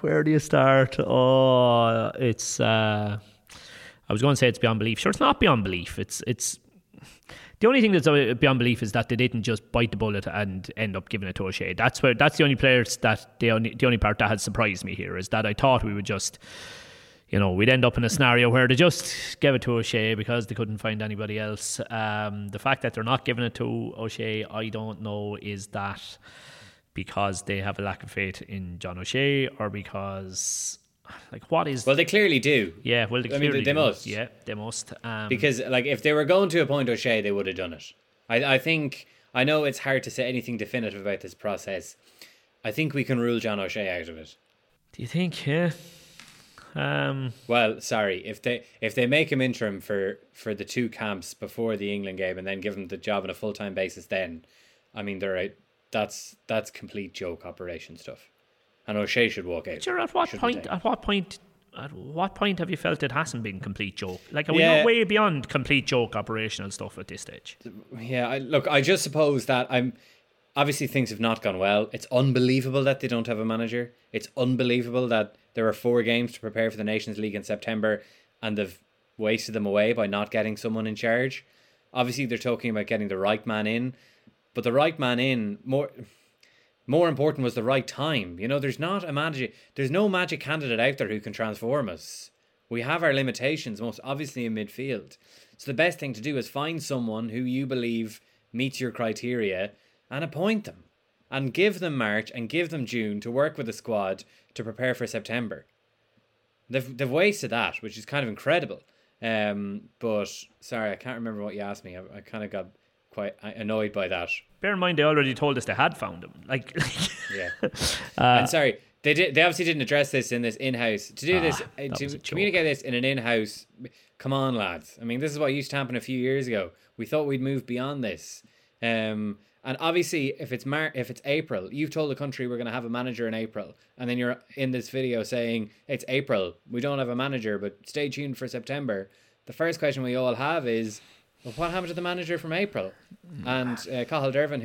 Speaker 6: Oh, it's. I was going to say it's beyond belief. Sure, it's not beyond belief. It's. The only thing that's beyond belief is that they didn't just bite the bullet and end up giving it to O'Shea. That's the only players that the only part that has surprised me here is that I thought we would just. We'd end up in a scenario where they just gave it to O'Shea because they couldn't find anybody else. The fact that they're not giving it to O'Shea, I don't know, is that because they have a lack of faith in John O'Shea or because, what is...
Speaker 5: Well, they clearly do.
Speaker 6: Yeah, well,
Speaker 5: they must.
Speaker 6: Yeah, they must.
Speaker 5: Because, if they were going to appoint O'Shea, they would have done it. I think... I know it's hard to say anything definitive about this process. I think we can rule John O'Shea out of it.
Speaker 6: Do you think, yeah?
Speaker 5: Well, sorry, if they make him interim for the two camps before the England game and then give him the job on a full-time basis, then I mean that's complete joke operation stuff, and O'Shea should walk out.
Speaker 6: Sure, at what point have you felt it hasn't been complete joke? Are we not way beyond complete joke operational stuff at this stage?
Speaker 5: Yeah, I just suppose that obviously things have not gone well. It's unbelievable that they don't have a manager. It's unbelievable that there are 4 games to prepare for the Nations League in September and they've wasted them away by not getting someone in charge. Obviously, they're talking about getting the right man in, but the right man in, more important was the right time. There's not a magic. There's no magic candidate out there who can transform us. We have our limitations, most obviously in midfield. So the best thing to do is find someone who you believe meets your criteria and appoint them. And give them March and give them June to work with the squad to prepare for September. They've wasted that, which is kind of incredible. But sorry, I can't remember what you asked me. I kind of got quite annoyed by that.
Speaker 6: Bear in mind, they already told us they had found him.
Speaker 5: Yeah. And sorry, they obviously didn't address this in this in-house. To do this, to communicate this in an in-house. Come on, lads. I mean, this is what used to happen a few years ago. We thought we'd move beyond this. And obviously, if it's April, you've told the country we're going to have a manager in April, and then you're in this video saying it's April, we don't have a manager, but stay tuned for September. The first question we all have is, well, what happened to the manager from April? And Cathal Dervin,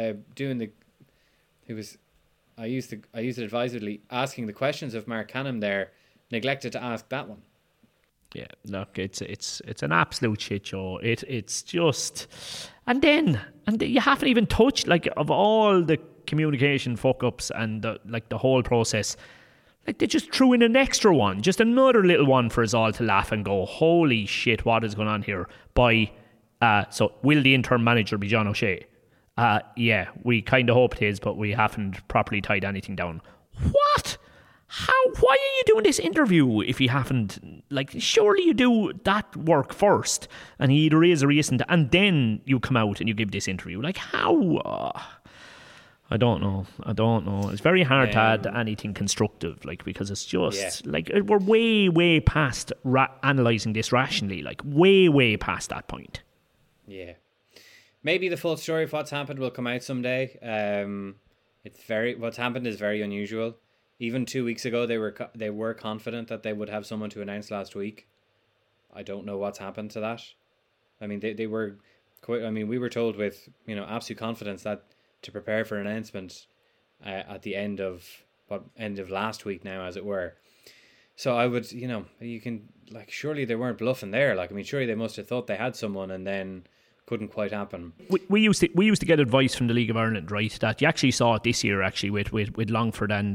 Speaker 5: I used it advisedly, asking the questions of Mark Canham there, neglected to ask that one.
Speaker 6: Yeah, look, it's an absolute shit show. It's just, and you haven't even touched of all the communication fuck ups and the whole process. They just threw in an extra one, just another little one for us all to laugh and go, holy shit, what is going on here? So will the interim manager be John O'Shea? Yeah, we kind of hope it is, but we haven't properly tied anything down. What? Why are you doing this interview if you haven't, surely you do that work first and he either is or he isn't, and then you come out and you give this interview. How? I don't know. It's very hard to add anything constructive, because it's just, we're way, way past analysing this rationally, way past that point.
Speaker 5: Yeah. Maybe the full story of what's happened will come out someday. What's happened is very unusual. Even 2 weeks ago, they were confident that they would have someone to announce last week. I don't know what's happened to that. I mean, they were quite. I mean, we were told with absolute confidence that to prepare for an announcement at the end of last week now, as it were. So I would, you can surely they weren't bluffing there. Surely they must have thought they had someone and then couldn't quite happen.
Speaker 6: We used to get advice from the League of Ireland, right? That you actually saw it this year, actually, with Longford and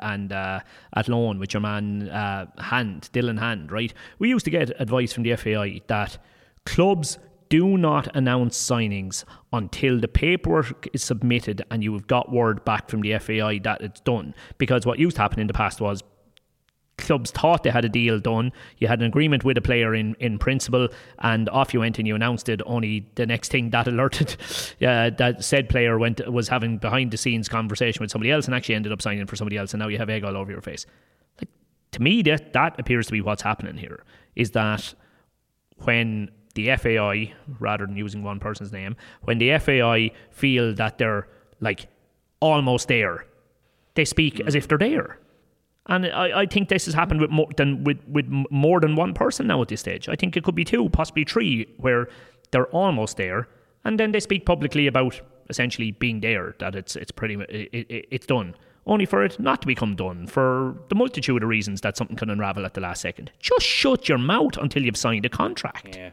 Speaker 6: at loan with your man Dylan Hand, right? We used to get advice from the FAI that clubs do not announce signings until the paperwork is submitted and you have got word back from the FAI that it's done. Because what used to happen in the past was clubs thought they had a deal done, you had an agreement with a player in principle, and off you went and you announced it. Only the next thing that alerted that said player was having behind the scenes conversation with somebody else and actually ended up signing for somebody else, and now you have egg all over your face. Like, to me, that appears to be what's happening here, is that when the FAI, rather than using one person's name, when the FAI feel that they're like almost there, they speak as if they're there. And I think this has happened with more than one person now at this stage. I think it could be 2, possibly 3, where they're almost there, and then they speak publicly about essentially being there, that it's done, only for it not to become done for the multitude of reasons that something can unravel at the last second. Just shut your mouth until you've signed a contract.
Speaker 5: Yeah.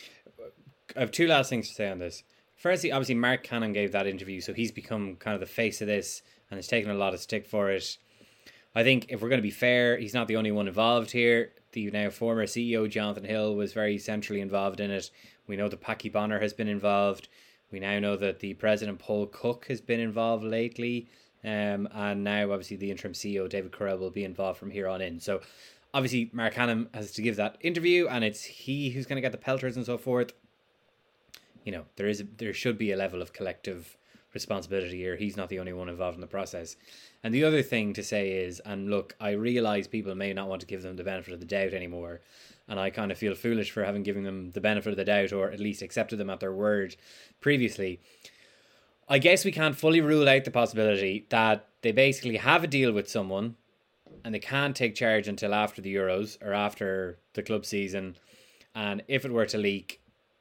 Speaker 5: I have 2 last things to say on this. Firstly, obviously Mark Cannon gave that interview, so he's become kind of the face of this and has taken a lot of stick for it. I think if we're going to be fair, he's not the only one involved here. The now former CEO Jonathan Hill was very centrally involved in it. We know that Packy Bonner has been involved. We now know that the president Paul Cook has been involved lately. And now obviously the interim CEO David Carell will be involved from here on in. So obviously Mark Cannon has to give that interview, and it's he who's going to get the pelters and so forth. You know, there should be a level of collective responsibility here. He's not the only one involved in the process. And the other thing to say is, and look, I realise people may not want to give them the benefit of the doubt anymore, and I kind of feel foolish for having given them the benefit of the doubt, or at least accepted them at their word previously. I guess we can't fully rule out the possibility that they basically have a deal with someone and they can't take charge until after the Euros or after the club season, and if it were to leak,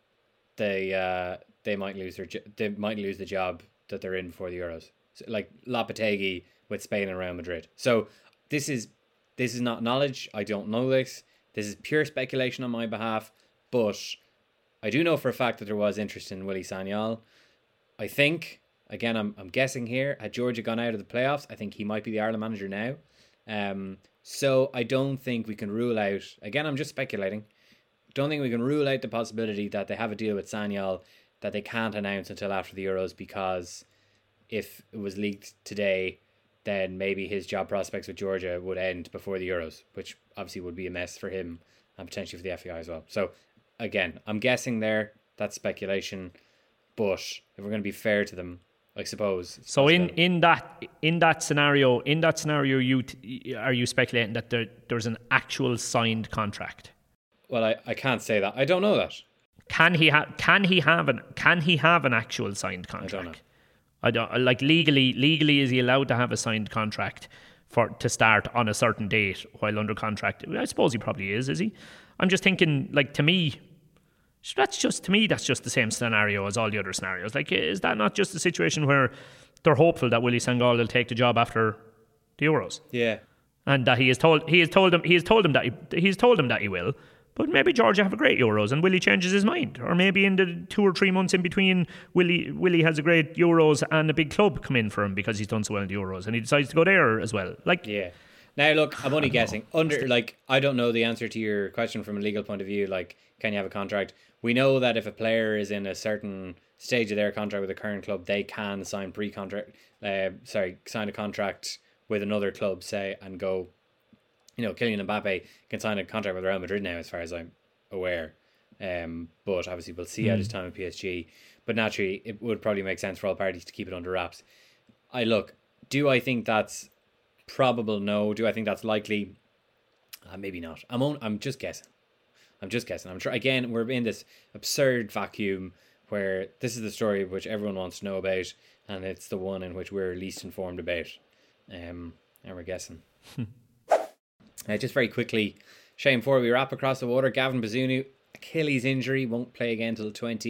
Speaker 5: they might lose the job that they're in for the Euros, so, like Lopetegui with Spain and Real Madrid. So this is not knowledge. I don't know this. This is pure speculation on my behalf. But I do know for a fact that there was interest in Willy Sagnol. I think, again, I'm guessing here, had Georgia gone out of the playoffs, I think he might be the Ireland manager now. So I don't think we can rule out, again, I'm just speculating, don't think we can rule out the possibility that they have a deal with Sagnol that they can't announce until after the Euros, because if it was leaked today, then maybe his job prospects with Georgia would end before the Euros, which obviously would be a mess for him and potentially for the FAI as well. So again, I'm guessing there, that's speculation, but if we're going to be fair to them, I suppose.
Speaker 6: So in that scenario, are you speculating that there's an actual signed contract?
Speaker 5: Well, I can't say that. I don't know that.
Speaker 6: Can he have an actual signed contract? I don't like legally is he allowed to have a signed contract to start on a certain date while under contract? I suppose he probably is he? I'm just thinking, like, to me that's just the same scenario as all the other scenarios. Like, is that not just a situation where they're hopeful that Willy Sagnol will take the job after the Euros?
Speaker 5: Yeah.
Speaker 6: And that he has told him that he will. But maybe Georgia have a great Euros and Willie changes his mind. Or maybe in the 2 or 3 months in between, Willie has a great Euros and a big club come in for him because he's done so well in the Euros, and he decides to go there as well. Like,
Speaker 5: yeah. Now look, I'm only guessing. I don't know the answer to your question from a legal point of view. Like, can you have a contract? We know that if a player is in a certain stage of their contract with a current club, they can sign sign a contract with another club, say, and go. You know, Kylian Mbappe can sign a contract with Real Madrid now, as far as I'm aware. But obviously we'll see out his time at PSG. But naturally, it would probably make sense for all parties to keep it under wraps. Do I think that's probable? No. Do I think that's likely? Maybe not. I'm just guessing. I'm sure, again, we're in this absurd vacuum where this is the story which everyone wants to know about, and it's the one in which we're least informed about. And we're guessing. Just very quickly, Shane, before we wrap across the water, Gavin Bazunu, Achilles injury, won't play again until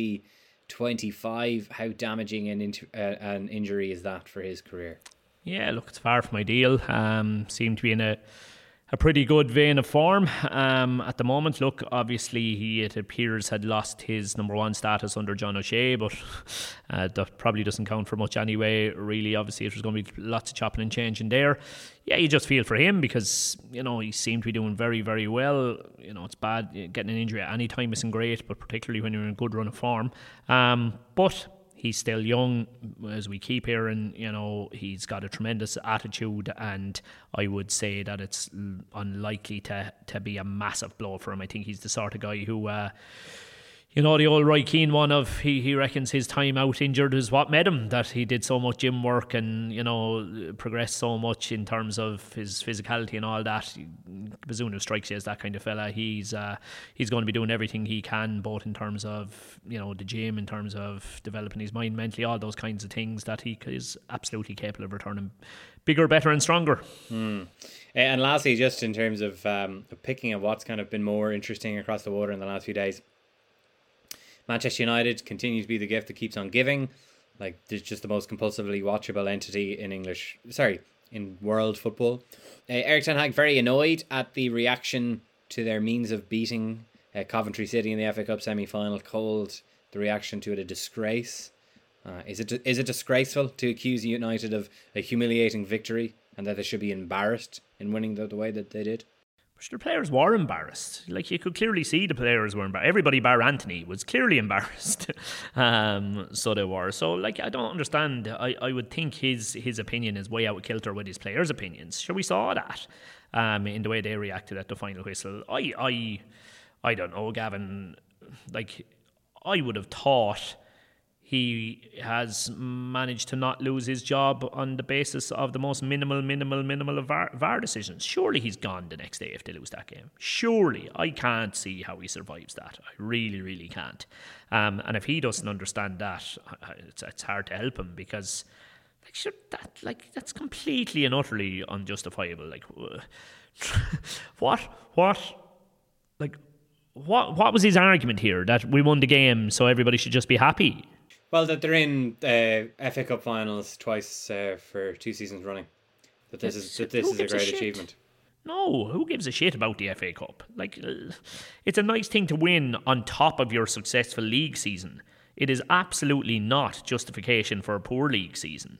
Speaker 5: 2025. How damaging an injury is that for his career?
Speaker 6: Yeah, look, it's far from ideal. Seemed to be in a a pretty good vein of form at the moment. Look, obviously he, it appears, had lost his number one status under John O'Shea, but that probably doesn't count for much anyway, really. Obviously, it was going to be lots of chopping and changing there. Yeah, you just feel for him because, you know, he seemed to be doing very, very well. You know, it's bad getting an injury at any time isn't great, but particularly when you're in a good run of form. But he's still young, as we keep hearing. You know, he's got a tremendous attitude, and I would say that it's unlikely to be a massive blow for him. I think he's the sort of guy who, you know, the old Roy Keane one of he reckons his time out injured is what made him, that he did so much gym work and, you know, progressed so much in terms of his physicality and all that. Bazunu strikes you as that kind of fella. He's going to be doing everything he can, both in terms of, you know, the gym, in terms of developing his mind mentally, all those kinds of things, that he is absolutely capable of returning bigger, better and stronger.
Speaker 5: And lastly, just in terms of picking at what's kind of been more interesting across the water in the last few days, Manchester United continue to be the gift that keeps on giving. Like, there's just the most compulsively watchable entity in world football. Erik ten Hag very annoyed at the reaction to their means of beating Coventry City in the FA Cup semi-final, called the reaction to it a disgrace. Is it disgraceful to accuse United of a humiliating victory and that they should be embarrassed in winning the way that they did?
Speaker 6: But the players were embarrassed. Like, you could clearly see the players were embarrassed. Everybody bar Anthony was clearly embarrassed. So they were. So, like, I don't understand. I would think his opinion is way out of kilter with his players' opinions. Sure, we saw that in the way they reacted at the final whistle. I don't know, Gavin. Like, I would have thought he has managed to not lose his job on the basis of the most minimal of VAR decisions. Surely he's gone the next day if they lose that game. Surely. I can't see how he survives that. I really, really can't. And if he doesn't understand that, it's hard to help him, because that's completely and utterly unjustifiable. Like, what was his argument here? That we won the game, so everybody should just be happy?
Speaker 5: Well, that they're in FA Cup finals twice for 2 seasons running. That this is a great achievement.
Speaker 6: No, who gives a shit about the FA Cup? Like, it's a nice thing to win on top of your successful league season. It is absolutely not justification for a poor league season.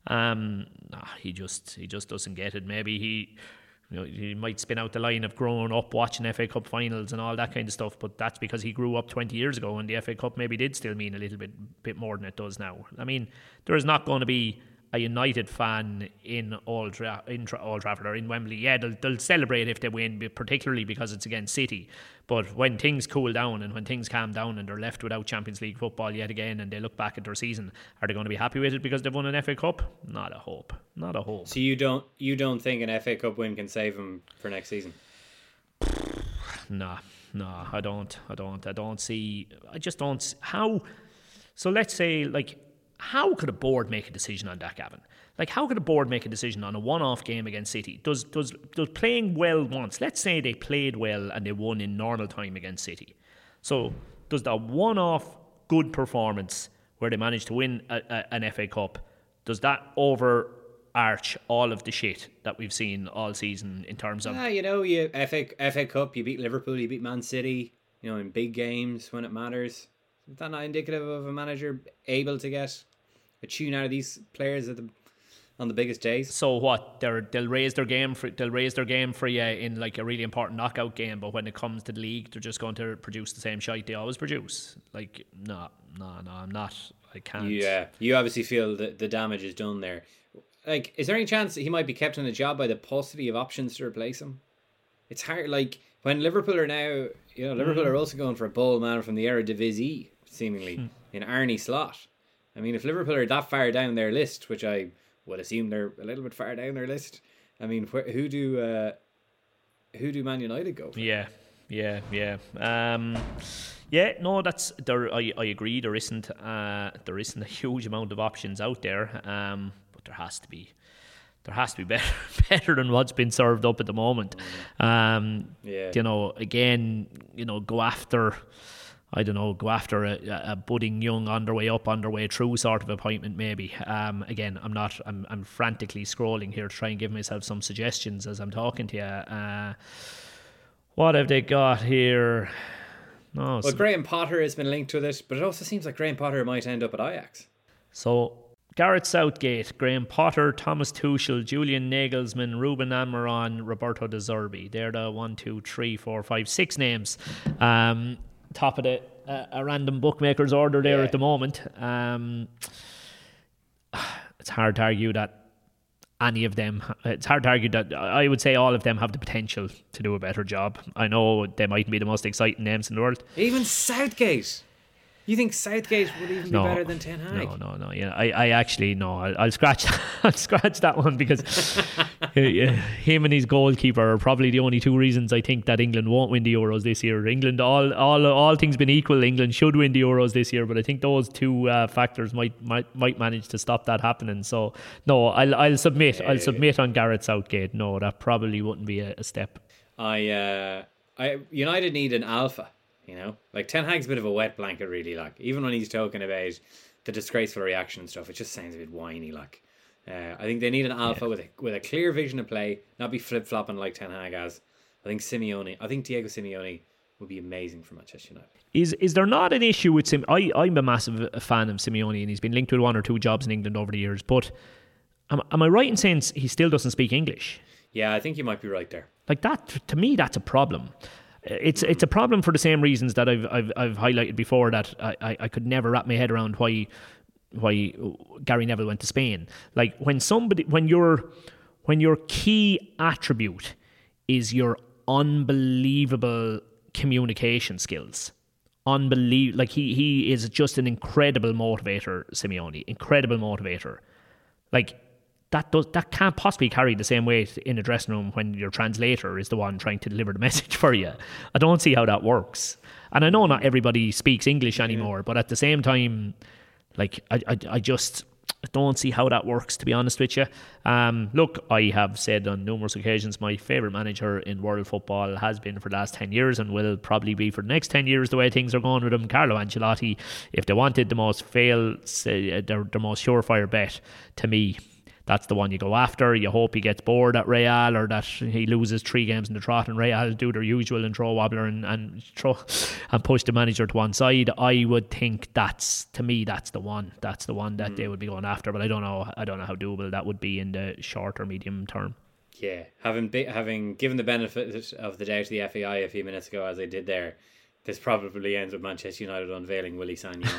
Speaker 6: He just doesn't get it. Maybe he might spin out the line of growing up watching FA Cup finals and all that kind of stuff, but that's because he grew up 20 years ago and the FA Cup maybe did still mean a little bit more than it does now. I mean, there is not going to be a United fan in Old Trafford or in Wembley. Yeah, they'll celebrate if they win, particularly because it's against City. But when things cool down and when things calm down and they're left without Champions League football yet again, and they look back at their season, are they going to be happy with it because they've won an FA Cup? Not a hope. Not a hope.
Speaker 5: So you don't think an FA Cup win can save them for next season?
Speaker 6: No, I don't see. I just don't. How? So let's say, like, how could a board make a decision on that, Gavin? Like, how could a board make a decision on a one-off game against City? Does playing well once, let's say they played well and they won in normal time against City. So does that one-off good performance where they managed to win an FA Cup, does that overarch all of the shit that we've seen all season in terms of...
Speaker 5: FA Cup, you beat Liverpool, you beat Man City, in big games when it matters. Is that not indicative of a manager able to get a tune out of these players on the biggest days?
Speaker 6: So what? They'll raise their game for you in like a really important knockout game, but when it comes to the league, they're just going to produce the same shite they always produce. Like, no, I'm not. I can't.
Speaker 5: Yeah, you obviously feel that the damage is done there. Like, is there any chance that he might be kept on the job by the paucity of options to replace him? It's hard. Like, when Liverpool are now, Liverpool are also going for a bold man from the Eredivisie, seemingly, in Arne Slot. I mean, if Liverpool are that far down their list, which I would assume they're a little bit far down their list, I mean, who do Man United go for?
Speaker 6: Yeah. No, that's there. I agree. There isn't a huge amount of options out there, but there has to be better than what's been served up at the moment. Go after. I don't know, go after a budding young underway through sort of appointment maybe. Again, I'm frantically scrolling here to try and give myself some suggestions as I'm talking to you. What have they got here? No,
Speaker 5: well, Graham Potter has been linked to this, but it also seems like Graham Potter might end up at Ajax.
Speaker 6: So Gareth Southgate, Graham Potter, Thomas Tuchel, Julian Nagelsmann, Ruben Amorim, Roberto De Zerbi. They're the 1, 2, 3, 4, 5, 6 names. Top of the a random bookmaker's order there at the moment. It's hard to argue that any of them. It's hard to argue that I would say all of them have the potential to do a better job. I know they mightn't be the most exciting names in the world.
Speaker 5: Even Southgate. You think Southgate would even be better than Ten Hag?
Speaker 6: No. Yeah, I actually no. I'll scratch. I'll scratch that one because him and his goalkeeper are probably the only two reasons I think that England won't win the Euros this year. England, all things being equal, England should win the Euros this year, but I think those two factors might manage to stop that happening. So no, I'll submit. I'll submit on Gareth Southgate. No, that probably wouldn't be a step.
Speaker 5: United need an alpha. You know, like Ten Hag's a bit of a wet blanket, really. Like even when he's talking about the disgraceful reaction and stuff, it just sounds a bit whiny. Like I think they need an alpha with a clear vision of play, not be flip flopping like Ten Hag has. I think Diego Simeone would be amazing for Manchester United.
Speaker 6: Is there not an issue with Simeone? I'm a massive fan of Simeone, and he's been linked with 1 or 2 jobs in England over the years. But am I right in saying he still doesn't speak English?
Speaker 5: Yeah, I think you might be right there.
Speaker 6: Like that, to me, that's a problem. It's a problem for the same reasons that I've highlighted before, that I could never wrap my head around why Gary Neville went to Spain. Like when your key attribute is your unbelievable communication skills. Like he is just an incredible motivator, Simeone. Incredible motivator. Like that can't possibly carry the same weight in a dressing room when your translator is the one trying to deliver the message for you. I don't see how that works. And I know not everybody speaks English anymore, but at the same time, like I just don't see how that works, to be honest with you. Look, I have said on numerous occasions my favourite manager in world football has been for the last 10 years and will probably be for the next 10 years the way things are going with him, Carlo Ancelotti. If they wanted the most their most surefire bet, to me, that's the one you go after. You hope he gets bored at Real, or that he loses 3 games in the trot and Real do their usual and throw a wobbler and push the manager to one side. I would think that's the one. That's the one that they would be going after. But I don't know how doable that would be in the short or medium term.
Speaker 5: Yeah, having given the benefit of the doubt to the FAI a few minutes ago, as I did there, this probably ends with Manchester United unveiling Willy Sagnol.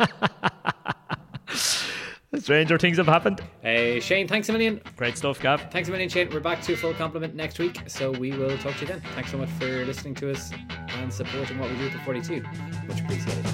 Speaker 6: Stranger things have happened.
Speaker 5: Shane, thanks a million.
Speaker 6: Great stuff, Gav.
Speaker 5: Thanks a million, Shane. We're back to full complement next week, so we will talk to you then. Thanks so much for listening to us and supporting what we do for 42. Much appreciated.